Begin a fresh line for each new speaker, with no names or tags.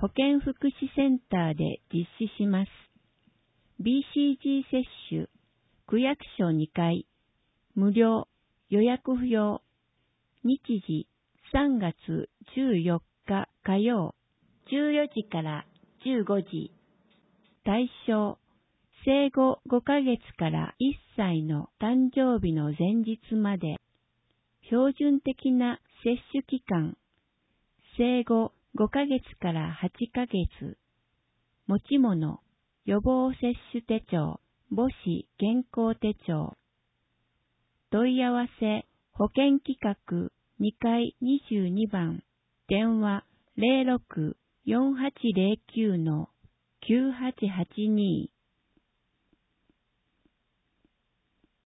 保健福祉センターで実施します。BCG 接種、区役所2階、無料、予約不要。日時、3月14日火曜、14時から15時。対象、生後5ヶ月から1歳の誕生日の前日まで。標準的な接種期間、生後5ヶ月から8ヶ月。持ち物、予防接種手帳、母子健康手帳。問い合わせ、保健企画2階22番、電話 06-4809-9882